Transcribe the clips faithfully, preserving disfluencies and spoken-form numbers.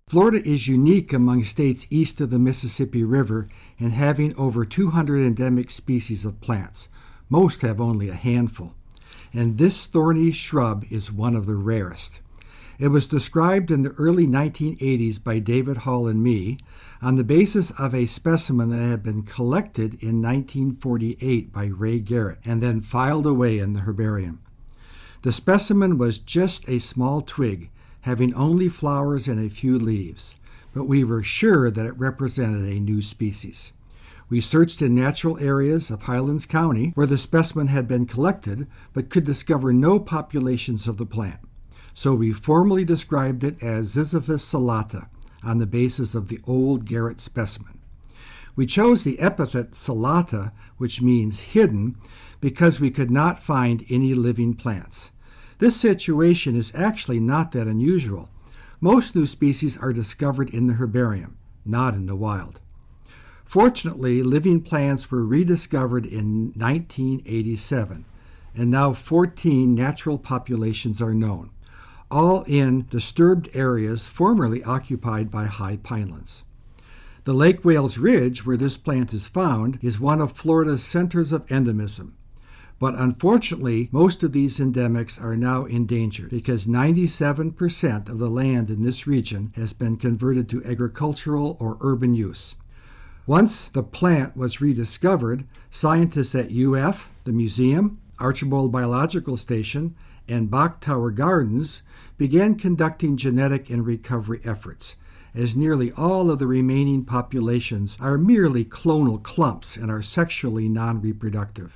Florida is unique among states east of the Mississippi River in having over two hundred endemic species of plants. Most have only a handful, and this thorny shrub is one of the rarest. It was described in the early nineteen eighties by David Hall and me on the basis of a specimen that had been collected in nineteen forty-eight by Ray Garrett and then filed away in the herbarium. The specimen was just a small twig, having only flowers and a few leaves, but we were sure that it represented a new species. We searched in natural areas of Highlands County where the specimen had been collected, but could discover no populations of the plant. So we formally described it as Ziziphus salata on the basis of the old Garrett specimen. We chose the epithet salata, which means hidden, because we could not find any living plants. This situation is actually not that unusual. Most new species are discovered in the herbarium, not in the wild. Fortunately, living plants were rediscovered in nineteen eighty-seven, and now fourteen natural populations are known, all in disturbed areas formerly occupied by high pinelands. The Lake Wales Ridge, where this plant is found, is one of Florida's centers of endemism. But unfortunately, most of these endemics are now endangered because ninety-seven percent of the land in this region has been converted to agricultural or urban use. Once the plant was rediscovered, scientists at U F, the museum, Archibald Biological Station, and Bach Tower Gardens began conducting genetic and recovery efforts, as nearly all of the remaining populations are merely clonal clumps and are sexually non-reproductive.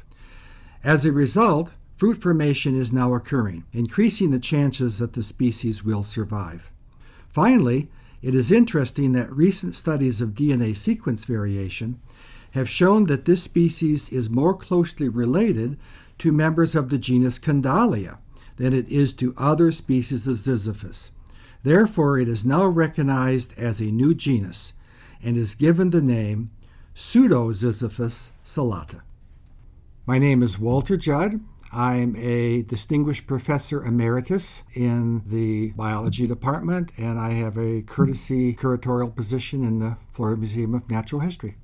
As a result, fruit formation is now occurring, increasing the chances that the species will survive. Finally, it is interesting that recent studies of D N A sequence variation have shown that this species is more closely related to members of the genus Condalia than it is to other species of Ziziphus. Therefore, it is now recognized as a new genus and is given the name Pseudoziziphus salata. My name is Walter Judd. I'm a distinguished professor emeritus in the biology department, and I have a courtesy curatorial position in the Florida Museum of Natural History.